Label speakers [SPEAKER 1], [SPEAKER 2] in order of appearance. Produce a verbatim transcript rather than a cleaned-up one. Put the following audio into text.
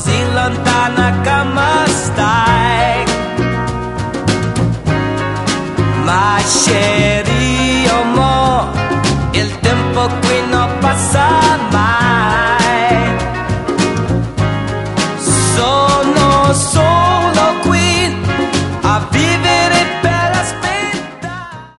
[SPEAKER 1] così lontana come stai. Ma chérie, oh mo, il tempo qui non passa mai. Sono solo